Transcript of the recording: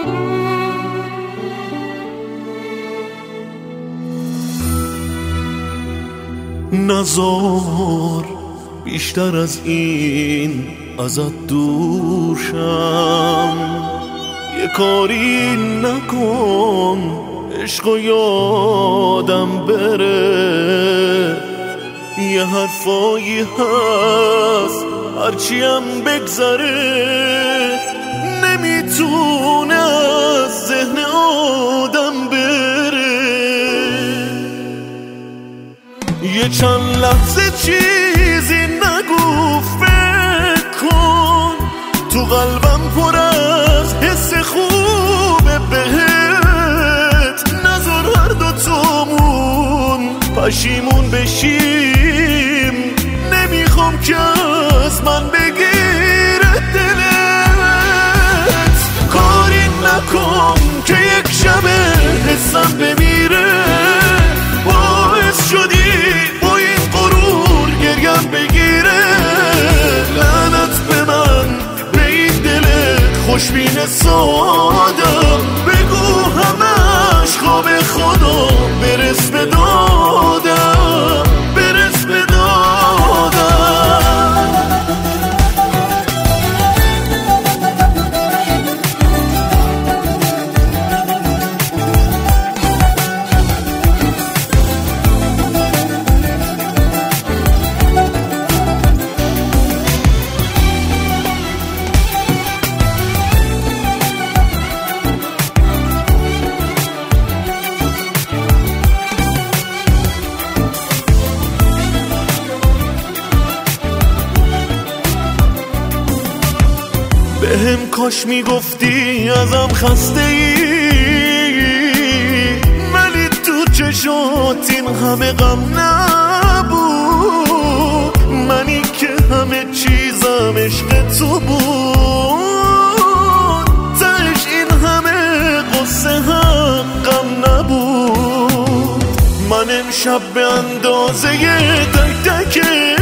نزار بیشتر از این ازت دور شم، یه کاری نکن عشقو یادم بره. یه حرفایی هست هرچیم بگذره نمیتونه از ذهن آدم بره. یه چند لحظه چیزی نگو، فکر کن تو قلبم پر از حس خوبه بهت. نذار هر دوتامون پشیمون بشیم، نمیخوام که از من بگیره دلت. کاری نکن که یک شبه حسم بمیره، باعث شدی با این غرور گریم بگیره. لعنت به من، به این دل خوشبین سادم، بگو همش خواب خدا برس به دادم، برس به دادم. بهم کاش میگفتی ازم خسته ای، ولی تو چشات این همه غم نبود. منی که همه چیزم عشق تو بود، تهش این همه قصه حقم نبود. من امشب به اندازه تک تک